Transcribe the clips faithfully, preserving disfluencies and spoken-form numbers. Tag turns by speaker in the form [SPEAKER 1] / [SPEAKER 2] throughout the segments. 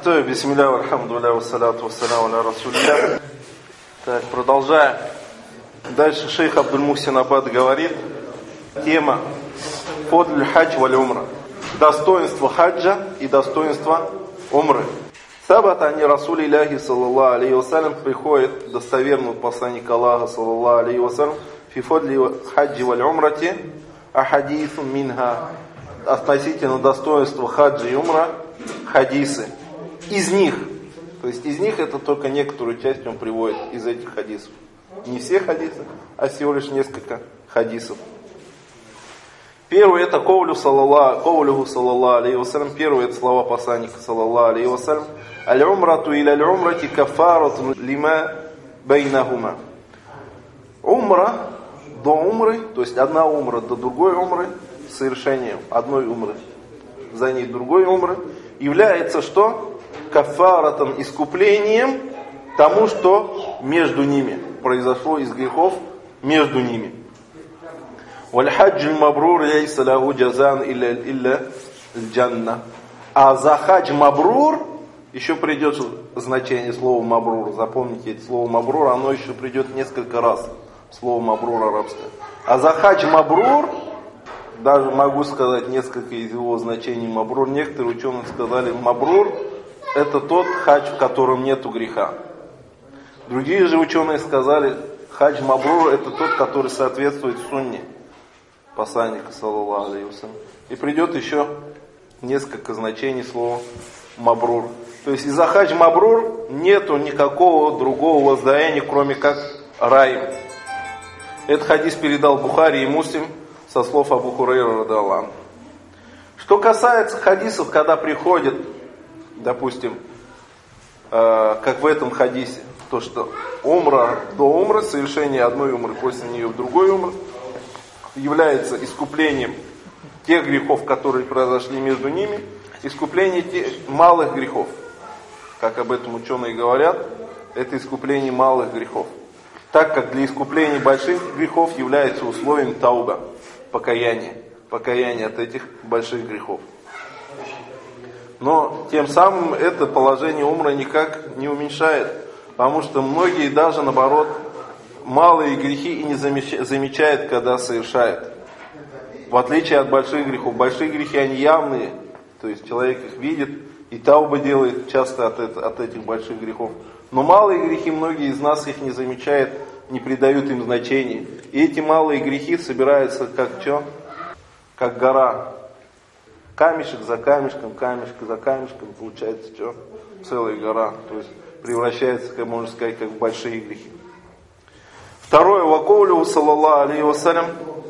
[SPEAKER 1] Бисмилля, альхамдулилля, вассаляту вассаляму аля расулилля. Так, продолжаем. Дальше шейх Абдуль-Мухсин Абад говорит, тема «Фодль хадж валь умра». Достоинство хаджа и достоинство умры. Сабат ани Расули Илляхи саллаллаху алейхи вассалям, приходит достоверный посланник Аллаха саллаллаху алейхи вассалям, фи фодли хаджи валь умрати ахадису минха, относительно достоинства хаджа и умра хадисы. Из них, то есть из них это только некоторую часть он приводит из этих хадисов. Не все хадисы, а всего лишь несколько хадисов. Первый это ковлю саллаллаху, ковлюху саллаллаху алейхи вассалям. Первый это слова посланника саллаллаху алейхи вассалям. Аль-умрату иля аль-умрати кафарату лима байнахума. Умра до умры, то есть одна умра до другой умры, совершением одной умры, за ней другой умры, является что? Кафаратом, искуплением тому, что между ними произошло из грехов между ними. Валь-хаджуль мабрур лейса лаху джазан илля илля джанна. А за хадж мабрур еще придет значение слова мабрур. Запомните это слово мабрур, оно еще придет несколько раз. Слово мабрур арабское. А за хадж мабрур, даже могу сказать несколько из его значений мабрур. Некоторые ученые сказали, мабрур это тот хадж, в котором нету греха. Другие же ученые сказали, хадж мабрур это тот, который соответствует сунне посланника саллаллаху алейхи вассалям. И придет еще несколько значений слова мабрур. То есть из-за хадж мабрур нету никакого другого воздаяния, кроме как рай. Этот хадис передал Бухари и Муслим со слов Абу Хурайры радхиаллаху анху. Что касается хадисов, когда приходят, допустим, э, как в этом хадисе, то что умра до умры, совершение одной умры после нее в другой умры, является искуплением тех грехов, которые произошли между ними, искупление тех малых грехов. Как об этом ученые говорят, это искупление малых грехов. Так как для искупления больших грехов является условием тауба, покаяние, покаяние от этих больших грехов. Но тем самым это положение умры никак не уменьшает, потому что многие даже наоборот малые грехи и не замечают, когда совершают. В отличие от больших грехов. Большие грехи они явные, то есть человек их видит и тауба делает часто от, это, от этих больших грехов. Но малые грехи многие из нас их не замечают, не придают им значения. И эти малые грехи собираются как что? Как гора. Камешек за камешком, камешек за камешком, получается что? Целая гора. То есть превращается, как можно сказать, как в большие грехи. Второе, вакоулю саллаллаху алейхи вассалям.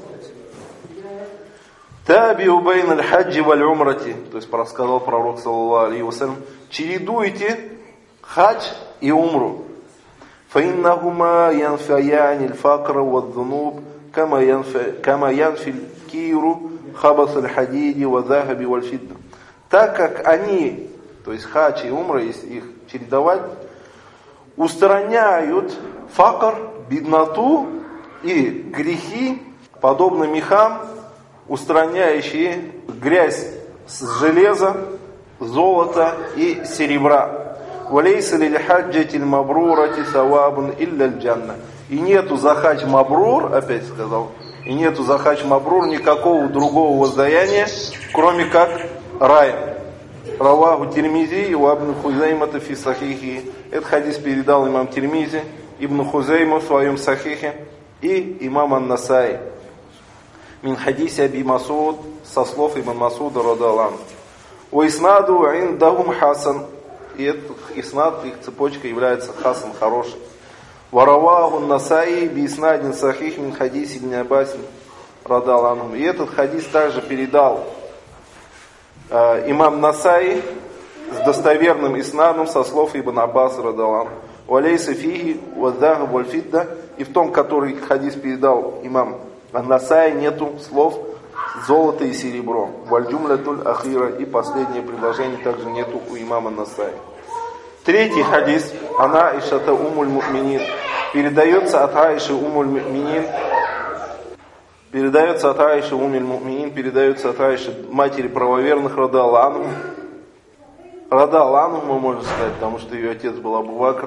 [SPEAKER 1] Табиу байн аль-хаджи валь умрати. То есть рассказал пророк саллаллаху алейхи вассалям. Чередуйте хадж и умру. فإنهما ينفيان الفقر والذنوب كما ينفي كما ينفي الكير خبث الحديد والذهب والفضة. Так как они, то есть хадж и умра, если их чередовать, устраняют факр, бедноту и грехи, подобно мехам, устраняющие грязь с железа, золота и серебра. وَلَيْسَ لِلْحَجَّةِ الْمَبْرُورَةِ ثَوَابٌ إِلَّا الْجَنَّةِ. И нету за хадж мабрур, опять сказал, и нету за хадж мабрур никакого другого воздаяния, кроме как рай. Раваху Тирмизи и Ибн Хузеймата фи сахихи. Этот хадис передал имам Тирмизи, Ибн Хузейма в своем сахихе и имам Ан-Насаи. Мин хадиси Аби Масуд, со слов Ибн Масуда радхиаллаху анху. Ва иснаду индахум хасан. И этот иснад, их цепочка является хасан, хороший. Вараваху Насаи би иснадин сахих мин хадиси ибн Аббас радхиаллаху анху. И этот хадис также передал э, имам Насаи с достоверным иснадом со слов Ибн Аббас радхиаллаху анху. Валейса фихи вадзахаб валь фидда. И в том, который хадис передал имам Насаи, нету слов золото и серебро. Валь-джумлятуль ахира. И последнее предложение также нету у имама Насаи. Третий хадис. Ана ишата умуль му'минин. Передается от Аиши умуль му'минин. Передается от Аиши умуль му'минин. Передается от Аиши матери правоверных радхиаллаху анха. радаллаху, мы можем сказать, потому что ее отец был Абу Бакр.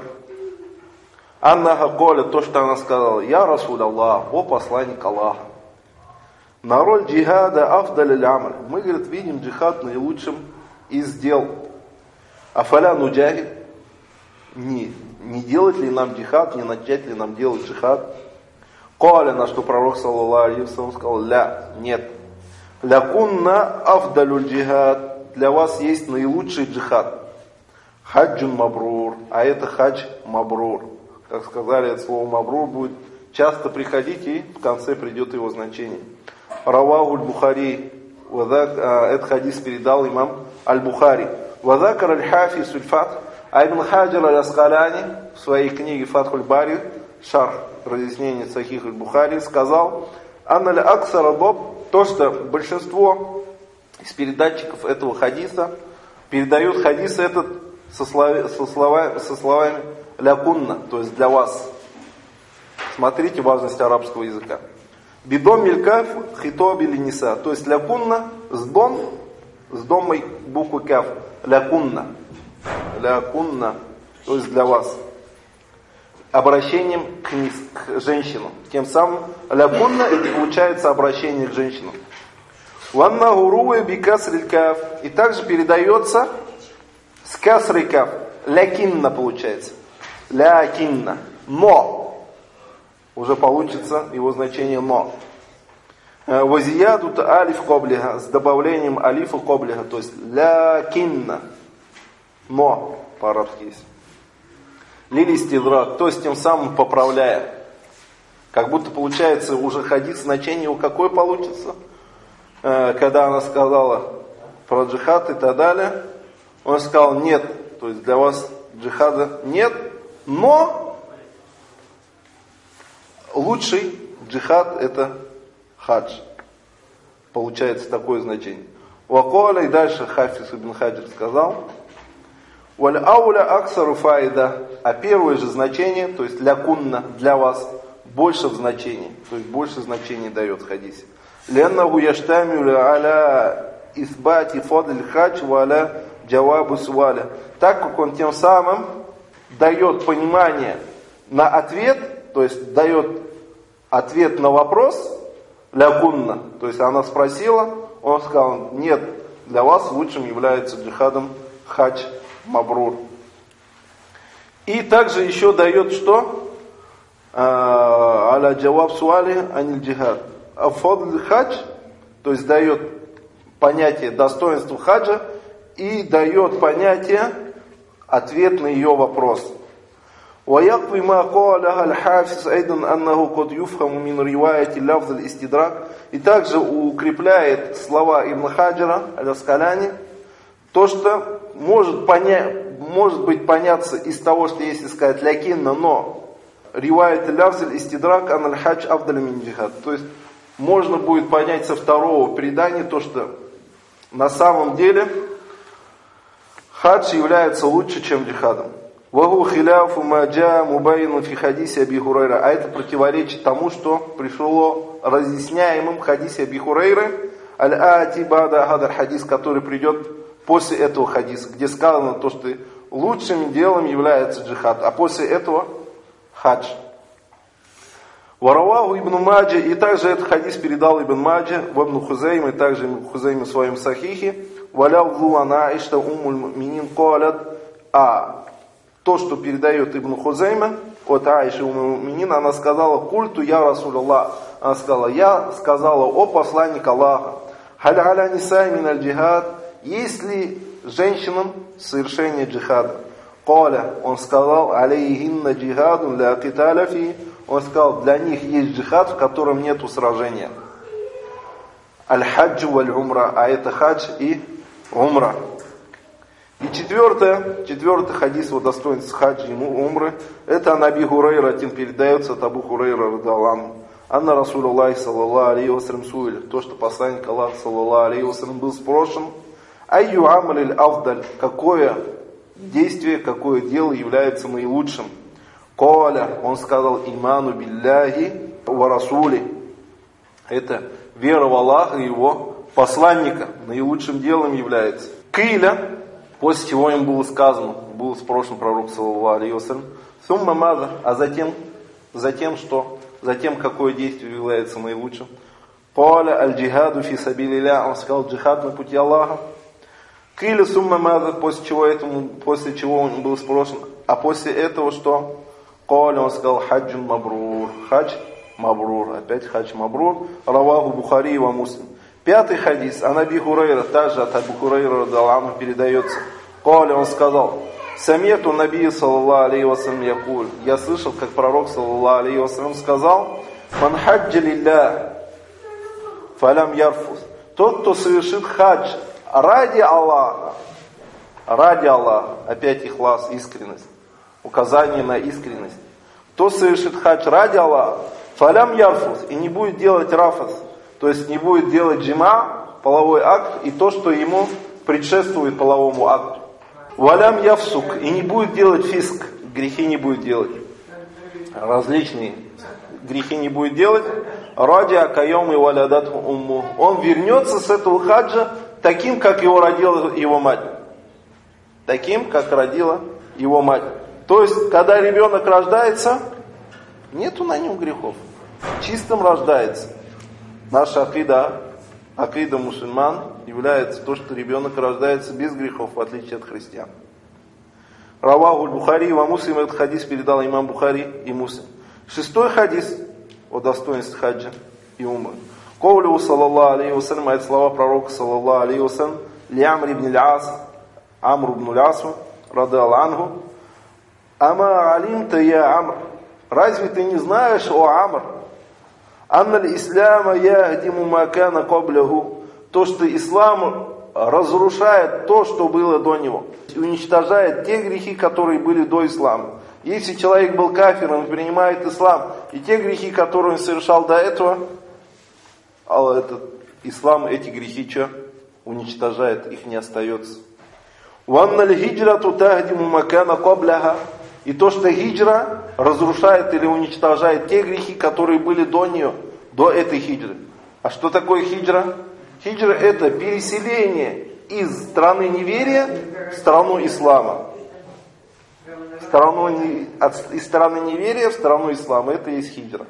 [SPEAKER 1] Аннаха коля, то, что она сказала: я Расул Аллах, о посланник Аллаха. На роль джихада афдаль аль-амаль. Мы, говорит, видим джихад наилучшим из дел. Афаля нуджахид. Не, не делать ли нам джихад, не начать ли нам делать джихад? Коля, на что пророк саллаллаху алейхи ва саллям сказал: ля, нет. Лякунна афдалюль джихад. Для вас есть наилучший джихад. Хаджун мабрур. А это хадж мабрур. Как сказали, это слово мабрур будет часто приходить, и в конце придет его значение. Равахуль Бухари. Этот хадис передал имам Аль-Бухари. Вазакар аль-Хафис аль-Фатх. А Ибн Хаджар аль-Аскаляни в своей книге Фатхуль Бари, шарх, разъяснение Сахих аль-Бухари, сказал: Анналь аксара доб, то, что большинство из передатчиков этого хадиса передают хадис этот со, слови, со, словами, со словами лякунна, то есть для вас. Смотрите важность арабского языка. Бидом милькаф хитоб или ниса, то есть лякунна с дом, с домой буквы каф, лякунна, лякунна, то есть для вас. Обращением к, низ, к женщинам. Тем самым лякунна это получается обращение к женщинам. Ванна гуруэ би касриль каф, и также передается с касрой каф, лякинна получается. Лякинна. Но. Уже получится его значение но. Вазиядут алиф коблиха. С добавлением алифа коблиха. То есть лякинна. Но. По-арабски есть. Лилистидрак. То есть тем самым поправляя. Как будто получается уже хадис, значение у какой получится. Когда она сказала про джихад и так далее. Он сказал: нет. То есть для вас джихада нет. Но лучший джихад это хадж. Получается такое значение. Ваколя, и дальше Хафиз ибн Хаджар сказал: Валь ауля аксару файда. А первое же значение, то есть лякунна, для вас, больше в значении. То есть больше значений дает в хадисе. Леннаху яштамилю аля исбати фадль хадж валя джавабу суаля. Так как он тем самым дает понимание на ответ, то есть дает ответ на вопрос, лякунна, то есть она спросила, он сказал: нет, для вас лучшим является джихадом хадж мабрур. И также еще дает что? Аля джаваб суали аниль джихад. Афадль хадж, то есть дает понятие достоинства хаджа и дает понятие ответ на ее вопрос. ويقضي ما قالها الحافظ أيضا أنه قد يفهم من رواية لفظ الاستدراك. И также укрепляет слова Ибн Хаджара аль-Аскаляни то, что может, поня... может быть поняться из того, что если сказать лякинна, но ривайат лавз аль-истидрак ан аль-хадж афдаль мин джихад. То есть можно будет понять со второго предания то, что на самом деле хадж является лучше, чем джихадом. Ваху хиляфу маджа мубайну фи хадисе Аби Хурайра. А это противоречит тому, что пришло разъясняемым в хадисе Аби Хурайры, аль-ати бада хадар хадис, который придет после этого хадиса, где сказано то, что лучшим делом является джихад, а после этого хадж. Вараваху ибн Маджа, и также этот хадис передал Ибн Маджа, в Ибн Хузейм, и также Ибн Хузейм в своем сахихе. Валяв ана Аишта умуль муминин калят. А то, что передает Ибн Хузейма от Аиши умуль муминин, она сказала: культу я Расул Аллах. Она сказала: я сказала, о посланник Аллаха, халь аля нисай мин аль джихад. Есть ли женщинам совершение джихада? Каля, он сказал: алейхинна джихадун ля киталя фи. Он сказал: для них есть джихад, в котором нету сражения. Аль-хаджу валь-умра, а это хадж и умра. И четвертое, четвертый хадис о достоинстве хаджи и умры, это ан Аби Хурайра, тем передается от Абу Хурайра радаллаху. Анна Расулуллахи саллаллаху алейхи ва саллям суиль, то, что посланник Аллаха саллаллаху алейхи ва саллям был спрошен: айю амалиль афдаль, какое действие, какое дело является наилучшим? Коля, он сказал: иману билляхи ва расули. Это вера в Аллаха и его посланника наилучшим делом является. Киля, После чего им было сказано, был спрошен пророк, саллаллаху алейхи вассалям, «Сумма маза», а затем, затем что? Затем какое действие является наилучшим? «Каля аль-джихаду фи сабилилля», он сказал, джихад на пути Аллаха. «Киля сумма маза», после чего, этому, после чего он был спрошен, а после этого что? «Каля», он сказал, «хаджун мабрур», хадж мабрур, опять хадж мабрур, раваху Бухари ва Муслим. Пятый хадис, ан Аби Хурайра, также от Абу Хурайра радхиаллаху анху передается. Каля, он сказал, «Самету наби, саллаллаху алейхи вассалям, якуль». Я слышал, как пророк, саллаллаху алейхи вассалям, сказал, «Ман хаджа лилля, фалям ярфус». Тот, кто совершит хадж ради Аллаха, ради Аллаха, опять ихлас, искренность, указание на искренность. Кто совершит хадж ради Аллаха, фалям ярфус, и не будет делать рафас, то есть не будет делать джима, половой акт, и то, что ему предшествует половому акту. Валям явсук, и не будет делать фиск, грехи не будет делать. Различные грехи не будет делать. Ради акайом и валядат умму. Он вернется с этого хаджа таким, как его родила его мать. Таким, как родила его мать. То есть, когда ребенок рождается, нету на нем грехов. Чистым рождается. Наша акида, акида мусульман является то, что ребенок рождается без грехов, в отличие от христиан. Раваху Бухари ва Муслим, этот хадис передал имам Бухари и Муслим. Шестой хадис о достоинстве хаджа и умры. Ковлю саллаллаху алейхи вассалям, это слова пророка саллаллаху алейхи вассалям, ли Амр ибн аль-Ас, Амр ибн аль-Асу, радхиаллаху анху, ама алимта я Амр, разве ты не знаешь, о Амр, анналь исляма яхдиму макана кабляху, то, что ислам разрушает то, что было до него, уничтожает те грехи, которые были до ислама. Если человек был кафиром и принимает ислам, и те грехи, которые он совершал до этого, а этот ислам эти грехи что? Уничтожает, их не остается. «Ванналь хиджрату тахдиму макана кабляха». И то, что хиджра разрушает или уничтожает те грехи, которые были до нее, до этой хиджры. А что такое хиджра? Хиджра — это переселение из страны неверия в страну ислама. Страну, из страны неверия в страну ислама. Это и есть хиджра.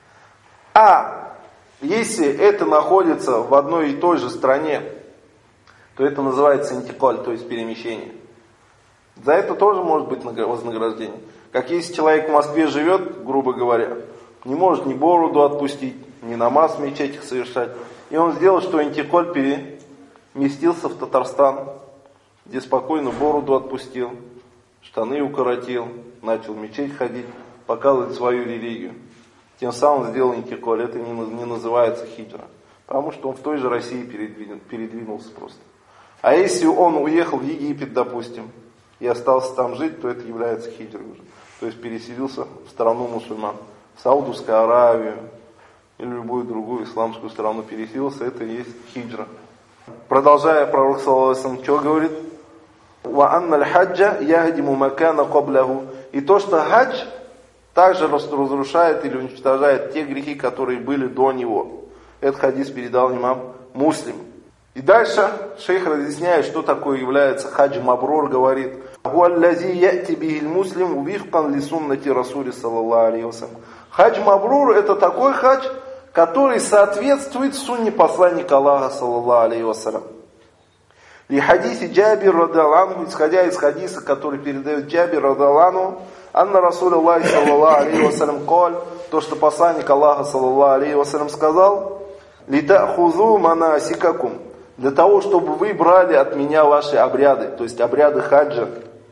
[SPEAKER 1] А если это находится в одной и той же стране, то это называется интикаль, то есть перемещение. За это тоже может быть вознаграждение. Как если человек в Москве живет, грубо говоря, не может ни бороду отпустить, ни намаз в мечетях совершать. И он сделал, что интикаль переместился в Татарстан, где спокойно бороду отпустил, штаны укоротил, начал в мечеть ходить, показывать свою религию. Тем самым сделал интикаль. Это не, не называется хиджра. Потому что он в той же России передвинул, передвинулся просто. А если он уехал в Египет, допустим, и остался там жить, то это является хиджрой уже. То есть переселился в страну мусульман. В Саудовскую Аравию или любую другую исламскую страну переселился, это и есть хиджра. Продолжая, пророк саллаллаху алейхи вассалям что говорит? «Ва анналь хаджа яхдиму макана кабляху». И то, что хадж также разрушает или уничтожает те грехи, которые были до него. Этот хадис передал имам Муслим. И дальше шейх разъясняет, что такое является хадж мабрур, говорит: «Хуаллази яти бихиль муслим вифкан ли суннати расули саллаллаху алейхи вассалям». Хадж мабрур — это такой хадж, который соответствует сунне посланника Аллаха саллаллаху алейхи вассалям. Ли хадисе Джабир радхиаллаху анху, исходя из хадиса, который передает Джабир радхиаллаху анху, анна Расуль Аллахи саллаллаху алейхи вассалям каль, то, что посланник Аллаха саллаллаху алейхи вассалям сказал: «Литахузу манасикакум», для того, чтобы вы брали от меня ваши обряды, то есть обряды хаджа.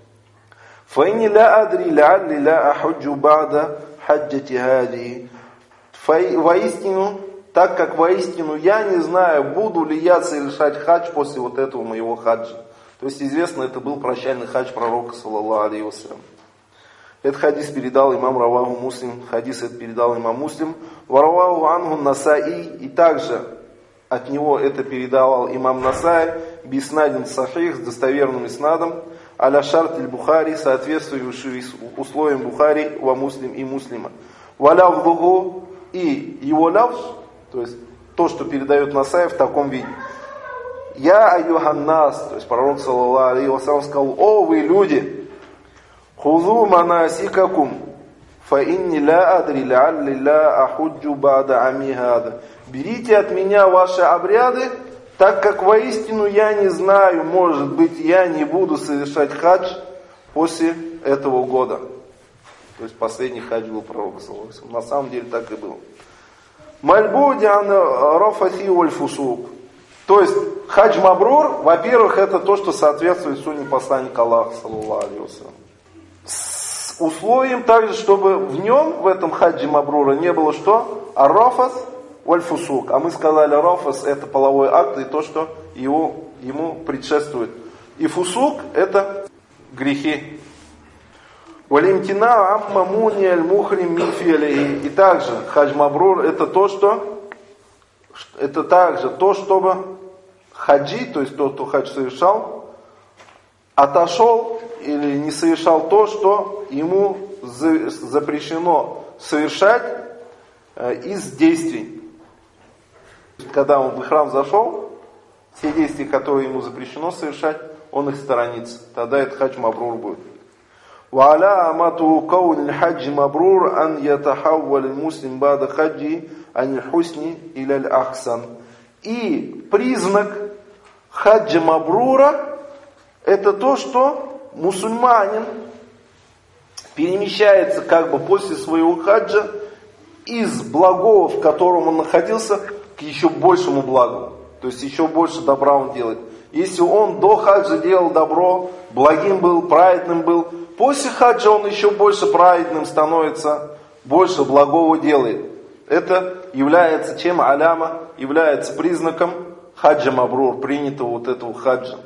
[SPEAKER 1] «Файни ля адри лялли ля ахуджу бада хаджати хади». Воистину, так как воистину я не знаю, буду ли я совершать хадж после вот этого моего хаджа. То есть известно, это был прощальный хадж пророка саллаллаху алейхи вассалям. Этот хадис передал имам Раваху Муслим, хадис этот передал имам Муслим. Вараваху анху Насаи, и также от него это передавал имам Насаи, биснадин сахих, с достоверным иснадом, аля шарт аль-Бухари, соответствующий условиям Бухари, ва Муслим и Муслима. Валяв и его лавз, то есть то, что передает Насаи в таком виде. Я аюханнас, то есть пророк саллаллаху алейхи вассалям сказал: о вы люди, хузу манасикакум, фа инни ла адри лаалли ла ахуджу бада ами хада. Берите от меня ваши обряды, так как воистину я не знаю, может быть, я не буду совершать хадж после этого года. То есть последний хадж был пророка саллаллаху алейхи вассалям. На самом деле так и было. Мальбуди ан рафати валь фусук. То есть хадж мабрур, во-первых, это то, что соответствует сунне посланника Аллаха саллаллаху алейхи вассалям. С условием также, чтобы в нем, в этом хаджи мабрура, не было что? Ар-рафас валь фусук. А мы сказали, рафас это половой акт и то, что его, ему предшествует. И фусук это грехи. Валимтина амма муни аль-мухрим мин фи'лихи. И также хадж мабрур это то, что это также то, чтобы хаджи, то есть тот, кто хадж совершал, отошел или не совершал то, что ему запрещено совершать из действий. Когда он в храм зашел, все действия, которые ему запрещено совершать, он их сторонится. Тогда это хадж мабрур будет. وعلامة كون الحج مبرور أن يتحول المسلم بعد حجه عن الحسن إلى الأحسن. И признак хаджа мабрура это то, что мусульманин перемещается как бы после своего хаджа из благого, в котором он находился, к еще большему благу. То есть еще больше добра он делает. Если он до хаджа делал добро, благим был, праведным был, после хаджа он еще больше праведным становится, больше благого делает. Это является чем аляма, является признаком хаджа мабрур, принятого вот этого хаджа.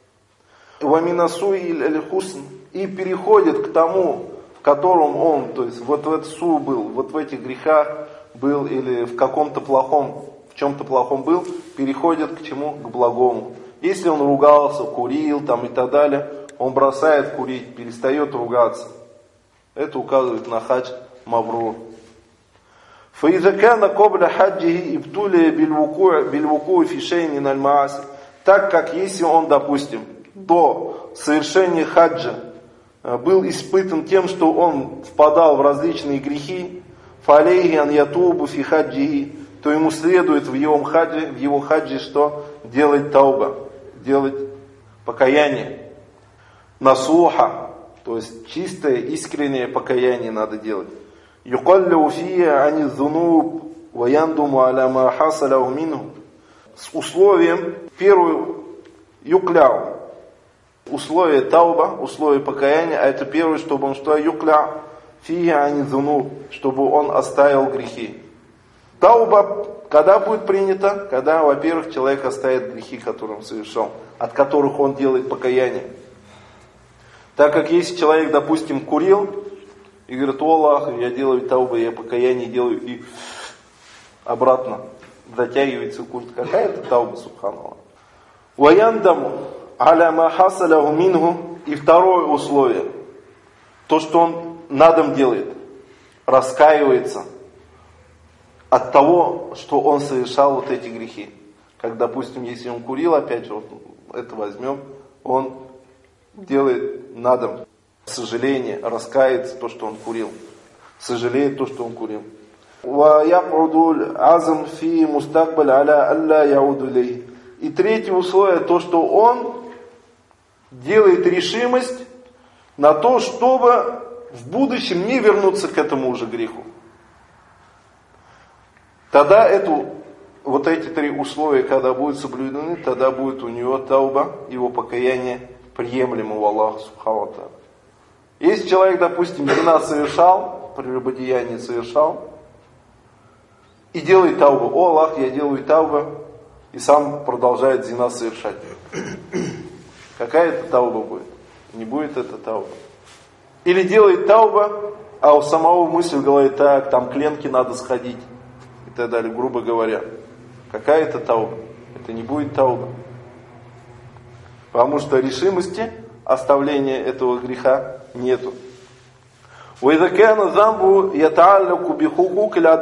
[SPEAKER 1] Ваминасуи аль-хусн, и переходит к тому, в котором он, то есть вот в этом су был, вот в этих грехах был или в каком-то плохом, в чем-то плохом был, переходит к чему? К благому. Если он ругался, курил там и так далее, он бросает курить, перестает ругаться. Это указывает на хадж мабрур. فإذا كان قبل حجه ابتلي بالوقوع بالوقوع في شيء من المعاصي. Так как если он, допустим, до совершения хаджа был испытан тем, что он впадал в различные грехи, فعليه أن يتوب في حجه, то ему следует в его хаджи, в его хаджи что? Делать тауба, делать покаяние. Насуха, то есть чистое, искреннее покаяние надо делать. يقلل فيه عن الذنوب ويندم على ما حصله منه. С условием, первую, юкляу, условие тауба, условие покаяния, а это первое, чтобы он что? Юкля фие ани зунуб, чтобы он оставил грехи. Тауба, когда будет принята? Когда, во-первых, человек оставит грехи, которые он совершал, от которых он делает покаяние. Так как если человек, допустим, курил, и говорит: о Аллах, я делаю таубу, я покаяние делаю, и обратно затягивается культ. Какая-то тауба, субханаллах. Ваяндаму аля ма хасалаху минху. И второе условие, то, что он надом делает, раскаивается от того, что он совершал вот эти грехи. Как, допустим, если он курил, опять же, вот это возьмем, он делает надом сожаление, раскается то, что он курил, сожалеет то, что он курил. И третье условие, то, что он делает решимость на то, чтобы в будущем не вернуться к этому уже греху. Тогда эту, вот эти три условия, когда будут соблюдены, тогда будет у него тауба, его покаяние приемлемо у Аллаха субхану ва тааля. Если человек, допустим, зина совершал, прелюбодеяние совершал, и делает таубу: о Аллах, я делаю таубу, и сам продолжает зина совершать. Какая это тауба будет? Не будет это тауба. Или делает тауба, а у самого мысль говорит: так, там к Ленке надо сходить, и так далее, грубо говоря. Какая это тауба? Это не будет тауба. Потому что решимости оставления этого греха нету. А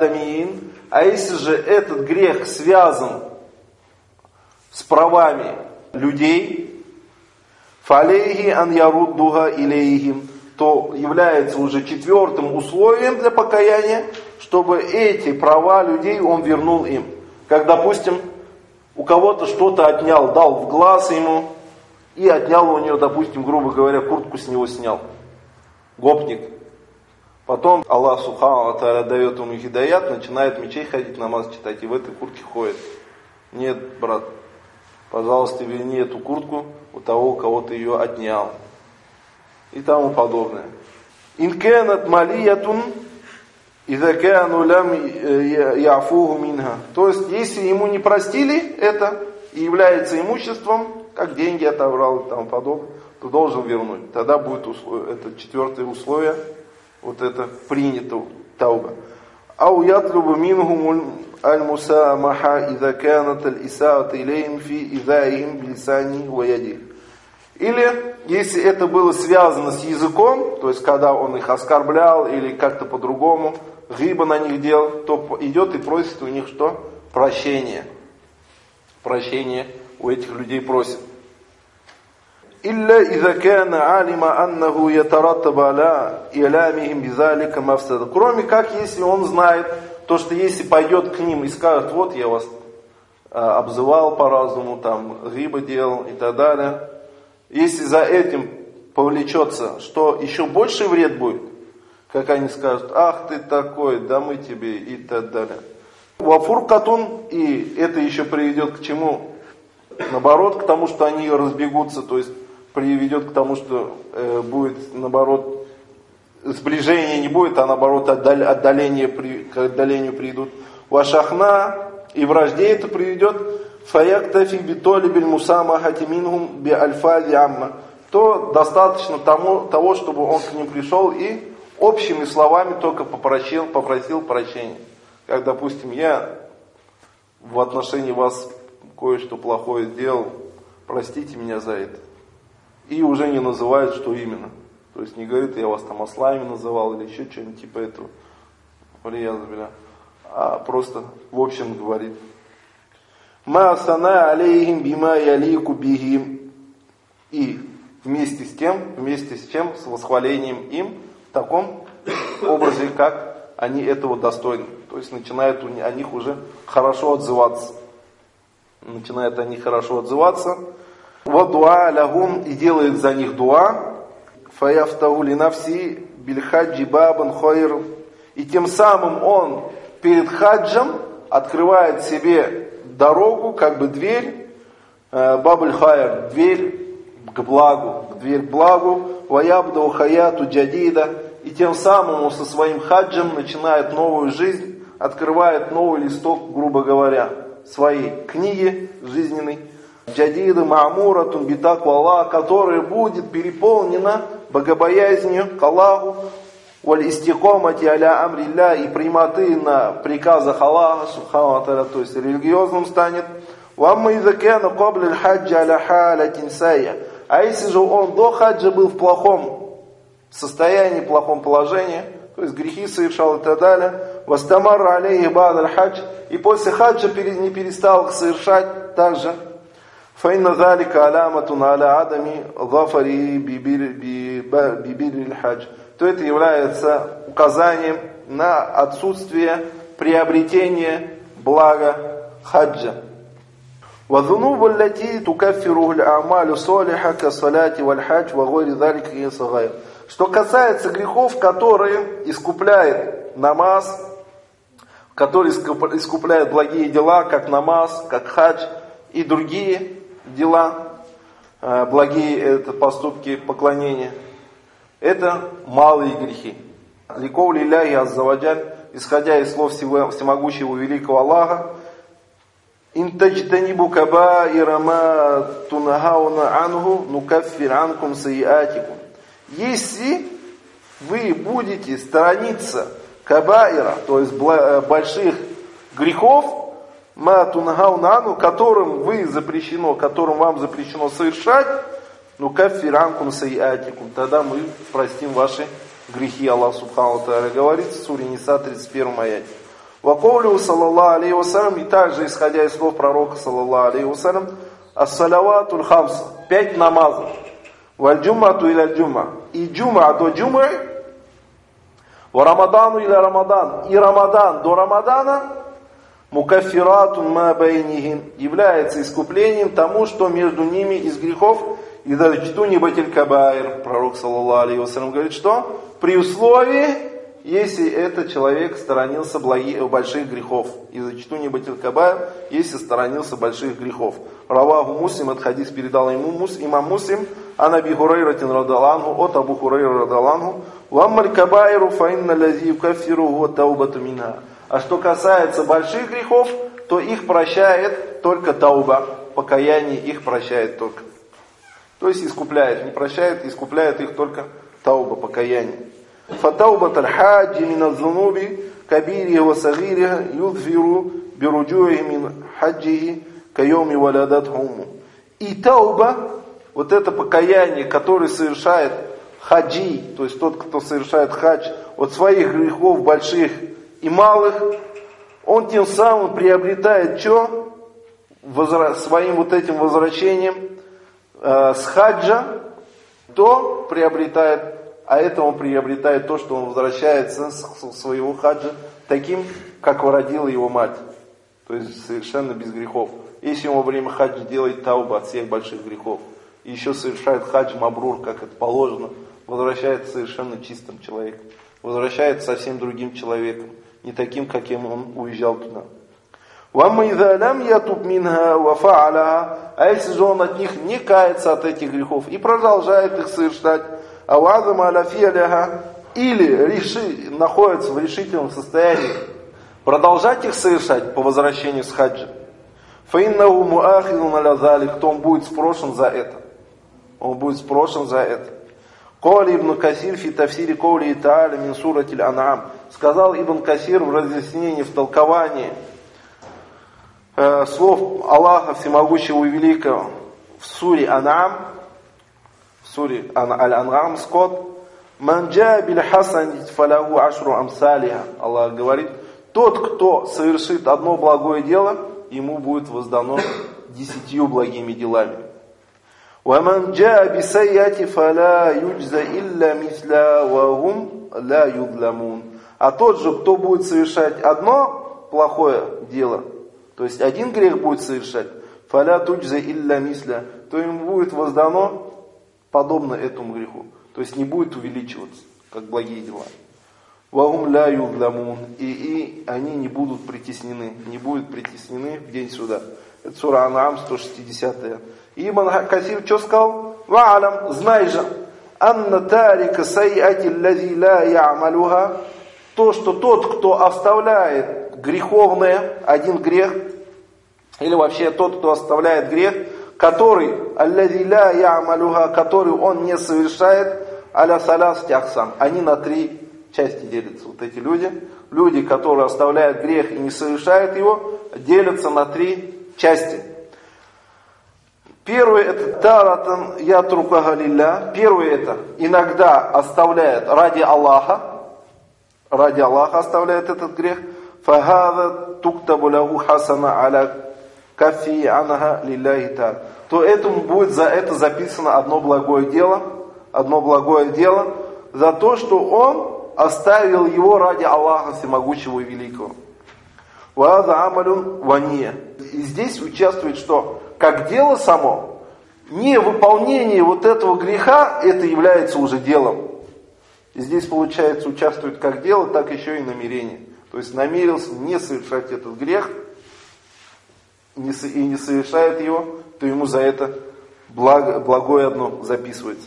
[SPEAKER 1] если же этот грех связан с правами людей, фалейхи ан яруддуха илейхим, то является уже четвертым условием для покаяния, чтобы эти права людей он вернул им. Как, допустим, у кого-то что-то отнял, дал в глаз ему, и отнял у него, допустим, грубо говоря, куртку с него снял. Гопник. Потом Аллах Субхану ва Тааля дает ему хидаят, начинает в мечеть ходить, намаз читать, и в этой куртке ходит. Нет, брат, пожалуйста, верни эту куртку у того, у кого ты ее отнял. И тому подобное. Инкенат малиятун изакану лям яфуху минха. То есть, если ему не простили это и является имуществом, как деньги отобрал и тому подобное, то должен вернуть. Тогда будет условие, это четвертое условие, вот это принято тауба. Ау ятлубу минхум аль-мусамаха изаканат аль-исаат илейм фи изаихим билисани ва ядих. Или, если это было связано с языком, то есть, когда он их оскорблял или как-то по-другому, гиба на них делал, то идет и просит у них что? Прощение. Прощение у этих людей просит. Илля иза кана алима аннаху ятараттаба аля иламихим бизалика мафсада. Кроме как, если он знает, то, что если пойдет к ним и скажет, вот я вас а, обзывал по-разному, там, гиба делал и так далее. Если за этим повлечется, что еще больше вред будет, как они скажут, ах ты такой, да мы тебе и так далее. Вафуркатун, и это еще приведет к чему? Наоборот, к тому, что они разбегутся, то есть приведет к тому, что э, будет, наоборот, сближения не будет, а наоборот отдаление, к отдалению придут. Вашахна, и вражде это приведет. Фаяктафи битоли биль мусамахати минхум би альфази амма. То достаточно тому, того, чтобы он к ним пришел и общими словами только попросил, попросил прощения. Как, допустим, я в отношении вас кое-что плохое сделал, простите меня за это. И уже не называет, что именно. То есть не говорит, я вас там ослами называл или еще что-нибудь типа этого. А просто в общем говорит. Ма сана алейхим бима ялику бихим. И вместе с тем, вместе с чем, с восхвалением им, в таком образе, как они этого достойны. То есть начинают о них уже хорошо отзываться. Начинают о них хорошо отзываться. Ва дуа лягум, и делает за них дуа. Фаяфтаху линавси бильхаджи бабан хойр. И тем самым он перед хаджем открывает себе дорогу, как бы дверь, бабуль хайр, дверь к благу, дверь к благу, ваябду хаяту джадида, и тем самым он со своим хаджем начинает новую жизнь, открывает новый листок, грубо говоря, своей книги жизненной, джадида ма'муратун битаку Аллах, которая будет переполнена богобоязнью к Аллаху, валь истикомати аля амрилля, и прямоты на приказах Аллаха, субхану ва тааля, то есть религиозным станет. Вамма изакена кабля хаджа аля халатин сайя. А если же он до хаджа был в плохом состоянии, плохом положении, то есть грехи совершал и так далее, вастамар алейхи ба'д хадж, и после хаджа не перестал их совершать также, фаинна залика аляматун аля адами гафари бибир хадж, то это является указанием на отсутствие приобретения блага хаджа. وَذُنُوبُ الَّتِي تُكَفِّرُهُ الْأَعْمَالُ صَالِحَةً كَالصَّلَاةِ وَالْحَجِّ وَغَيْرِ ذَلِكَ مِنَ الصَّغَائِرِ. Что касается грехов, которые искупляет намаз, которые искупляют благие дела, как намаз, как хадж и другие дела, благие это поступки поклонения, это малые грехи. Ликоу лилляхи азза ва джаль, исходя из слов всемогущего великого Аллаха, «Ин таджтанибу кабаира ма тунахауна анху нукаффир анкум сайиатикум». Если вы будете сторониться кабаира, то есть больших грехов, ма тунахауна анху, которым вы запрещено, которым вам запрещено совершать, нукаффир анкум сайиатикум, тогда мы простим ваши грехи. Аллах субхану ва тааля говорит в суре Ниса тридцать первом аяте. Вакоулю саллаллаху алейхи вассалям, и также исходя из слов пророка саллаллаху алейхи вассалям, ас-салаватуль хамса, пять намазов. Валь-джумату иля джума. И джума до джумы. Ва рамадану иля рамадан. И рамадан до рамадана. Мукаффиратун ма байнихим. Является искуплением тому, что между ними из грехов. И дальчту не батиль кабаир. Пророк, саллаллаху алейхи вассалям, говорит, что при условии, если этот человек сторонился благих, больших грехов. И зачту не батиль кабаир, если сторонился больших грехов. Раваху Муслим, этот хадис передал ему мус, имам Муслим, ан Аби Хурайратин радаланху, от Абу Хурайра радаланху, ваммаль кабаиру фаинна лази юкаффиру ва таубату минха. А что касается больших грехов, то их прощает только тауба, покаяние их прощает только. То есть искупляет, не прощает, искупляет их только тауба, покаяние. Фатаубат аль-хаджи мин аз-зунуби кабириhi ва сагириhi юдфиру бируджуихи мин хаджихи кайоми валядатхуму. И тауба, вот это покаяние, которое совершает хаджи, то есть тот, кто совершает хадж, от своих грехов больших и малых, он тем самым приобретает что? Возра... Своим вот этим возвращением э, с хаджа, то приобретает, а это он приобретает то, что он возвращается с своего хаджа таким, как родила его мать. То есть совершенно без грехов. Если он во время хаджа делает тауба от всех больших грехов, и еще совершает хадж мабрур, как это положено, возвращается совершенно чистым человеком. Возвращается совсем другим человеком, не таким, каким он уезжал туда. А если же он от них не кается от этих грехов и продолжает их совершать, или реши, находится в решительном состоянии продолжать их совершать по возвращению с хаджа, то он будет спрошен за это. Он будет спрошен за это. Кали ибн Касир фи тафсири каули та'аля мин сурати аль-ан'ам. Сказал Ибн Касир в разъяснении, в толковании э, слов Аллаха Всемогущего и Великого в суре Ан'ам, в суре Аль-Ан'ам, скот, «Ман джаа биль хасан фалаху ашру амсалиха». Аллах говорит, тот, кто совершит одно благое дело, ему будет воздано десятью благими делами. وَمَنْ جَاءَ بِسَيِّئَةٍ فَلَا يُجْزَ إِلَّا مِثْلَهَا وَهُمْ لَا يُظْلَمُونَ. А тот же, кто будет совершать одно плохое дело, то есть один грех будет совершать, فَلَا تُجْزَ إِلَّا مِثْلَهَا, то ему будет воздано подобно этому греху. То есть не будет увеличиваться, как благие дела. وَهُمْ لَا يُظْلَمُونَ. И, и они не будут притеснены, не будут притеснены в день суда. Это сура Ан'ам, сто шестидесятая. И Ибн Касир что сказал? «Ва'алам, знай же, анна тарика сайяти лази ла я'малуха». То, что тот, кто оставляет греховное, один грех, или вообще тот, кто оставляет грех, который, аллази ла я'малуха, который он не совершает, аля саласти ахсам. Они на три части делятся. Вот эти люди, люди, которые оставляют грех и не совершают его, делятся на три части. Первый это таратан ятрукаха лилля. Первый это иногда оставляет ради Аллаха. Ради Аллаха оставляет этот грех. Фахада туктабу лаху хасана аля кафи анаха лилляхи та'аля. То этому будет за это записано одно благое дело. Одно благое дело за то, что он оставил его ради Аллаха Всемогущего и Великого. Вааза амалюн вания. И здесь участвует что? Как дело само, не выполнение вот этого греха, это является уже делом. И здесь, получается, участвует как дело, так еще и намерение. То есть намерился не совершать этот грех, и не совершает его, то ему за это благо, благое одно записывается.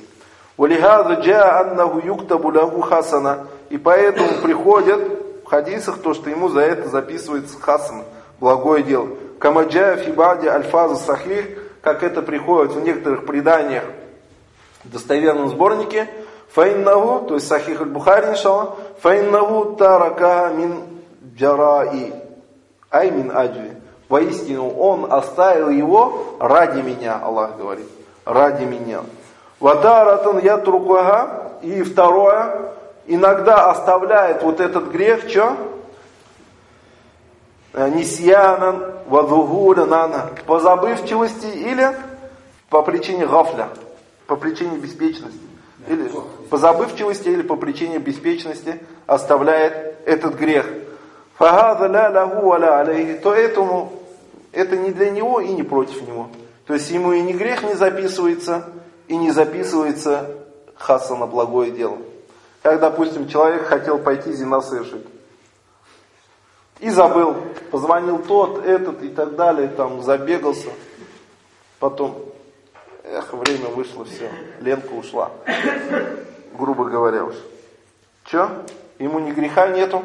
[SPEAKER 1] И поэтому приходят в хадисах то, что ему за это записывается хасан, благое дело. Камаджа фибади альфаза сахих, как это приходит в некоторых преданиях в достоверном сборнике, фаиннаху, то есть сахих аль-Бухари, иншаллах, фаиннаху тарака мин джараи, ай мин аджви. Воистину, он оставил его ради меня, Аллах говорит, ради меня. Ватаратан ятрукаха, и второе, иногда оставляет вот этот грех, что? нисьянан вадугуля нана, по забывчивости или по причине гафля, по причине беспечности. Или по забывчивости или по причине беспечности оставляет этот грех. Фагада ля лаху аля алейхи, то этому это не для него и не против него. То есть ему и не грех не записывается, и не записывается хасана, благое дело. Как, допустим, человек хотел пойти зина совершить. И забыл. Позвонил тот, этот и так далее, там забегался. Потом, эх, время вышло, все, Ленка ушла. Грубо говоря уж. Че? Ему ни греха нету,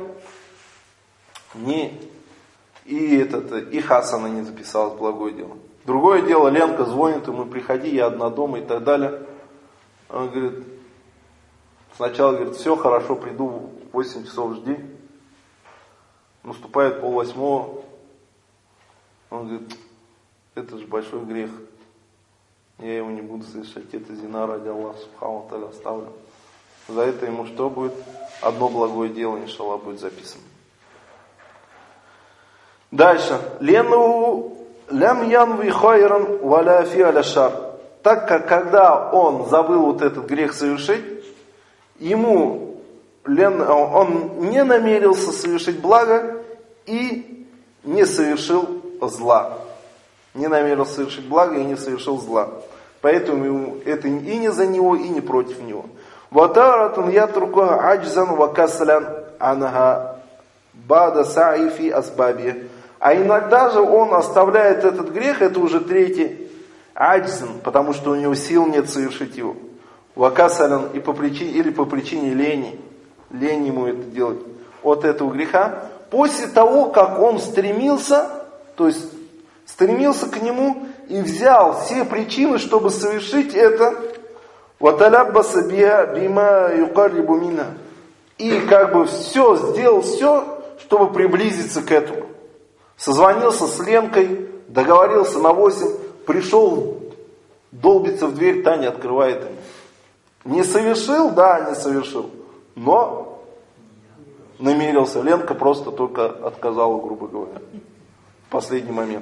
[SPEAKER 1] ни и, этот, и хасана не записалось, благое дело. Другое дело, Ленка звонит ему, приходи, я одна дома и так далее. Он говорит, сначала говорит, все хорошо, приду в восемь часов, жди. Наступает полвосьмого. Он говорит, это же большой грех. Я его не буду совершать. Это зина ради Аллаха субхану ва тааля оставлю. За это ему что будет? Одно благое дело, иншаллах, будет записано. Дальше. Лену лям янви хайран валя фи'аля шар. Так как когда он забыл вот этот грех совершить, ему он не намерился совершить благо и не совершил зла. Не намерился совершить благо и не совершил зла. Поэтому ему это и не за него, и не против него. Ватаратун ятрукуха аджзан ва каслян анха бада са'i фи асбаби. А иногда же он оставляет этот грех, это уже третий, аджзан, потому что у него сил нет совершить его. Ва каслян и по причине, или по причине лени. Лень ему это делать. От этого греха. После того, как он стремился, то есть стремился к нему и взял все причины, чтобы совершить это, и как бы все, сделал все, чтобы приблизиться к этому. Созвонился с Ленкой, договорился на восемь, пришел, долбится в дверь, та не открывает ему. Не совершил? Да, не совершил. Но намерился. Ленка просто только отказала, грубо говоря. В последний момент.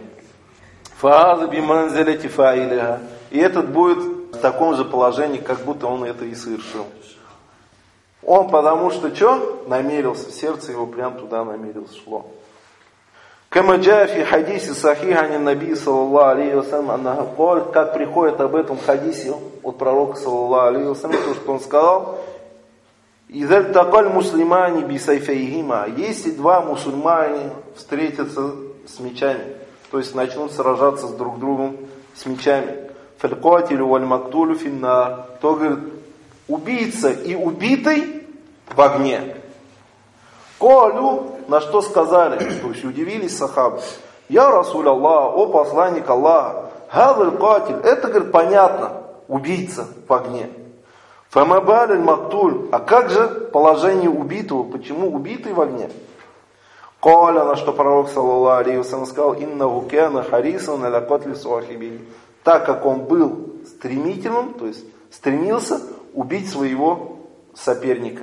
[SPEAKER 1] И этот будет в таком же положении, как будто он это и совершил. Он потому что что? Намерился. Сердце его прям туда намерился, шло. Кама джаа фи хадисе сахих ан наби саллаллаху алейхи ва саллям, как приходит об этом хадисе от пророка саллаллаху алейхи ва саллям, то, что он сказал: «Изаль такаль муслимани бисайфейхима». Если два мусульмане встретятся с мечами, то есть начнут сражаться с друг другом с мечами, фалькатилю валь мактулю финнар, то, говорит, убийца и убитый в огне. Колю, на что сказали, то есть удивились сахабы: «Я Расуль Аллах, о посланник Аллаха, хазаль катиль». Это, говорит, понятно, убийца в огне. Фамабаль аль-мактуль. А как же положение убитого? Почему убитый в огне? Коля, на что пророк саллаллаху алейхи ва саллям сказал: «Иннаху кана харисан аля катли сахиби». Так как он был стремительным, то есть стремился убить своего соперника.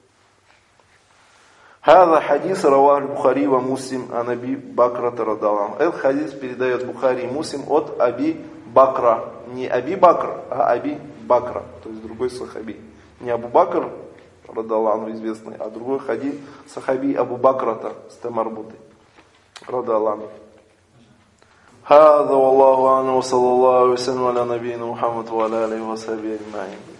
[SPEAKER 1] Хаза хадис равах Бухари ва Муслим ан Аби Бакра радаллаху. Этот хадис передает Бухари и Муслим от Аби Бакра. Не Аби Бакр, а Аби Бакра, то есть другой сахаби. Не Абу Бакр радаллаху известный, а другой хадис сахаби Абу Бакрата с Тамарбутой радаллаху. هذا والله أعلم وصلى الله وسلم على نبينا محمد وعلى آله وصحبه أجمعين.